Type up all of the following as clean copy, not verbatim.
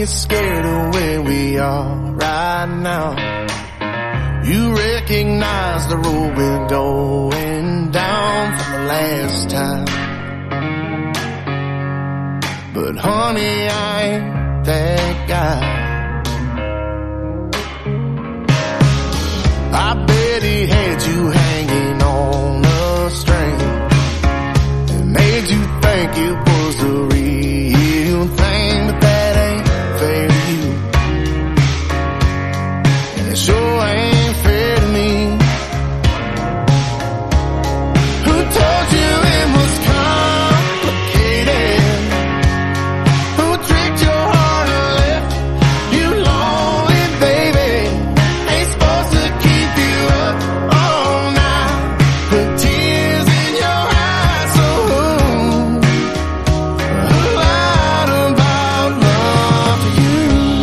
get scared of where we are right now. You recognize the road we're going down from the last time. But honey, I ain't that guy. I bet he had you hanging on a string and made you think it was the real thing, but that ain't fair to you, and it sure ain't fair to me. Who told you it was complicated? Who tricked your heart and left you lonely, baby? Ain't supposed to keep you up all night, put tears in your eyes. So who lied about love to you?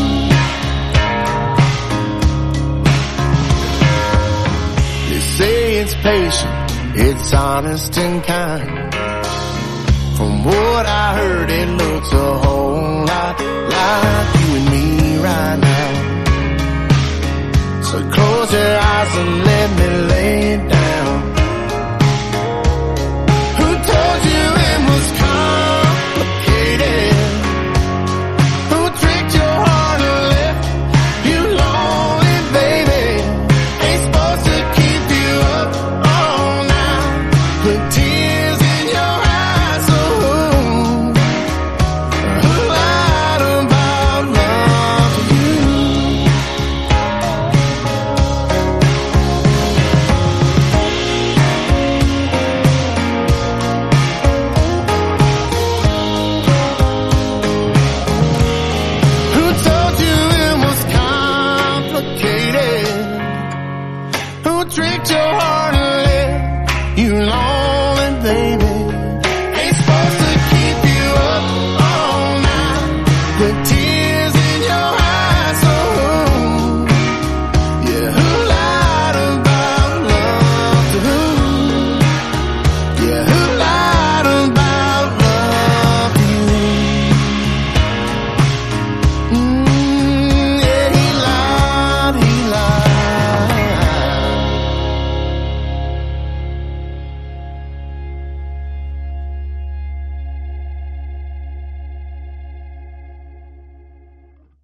They say it's patient, it's honest and kind. From what I heard, it looks a whole lot like you and me right now. So close your eyes and let me lay it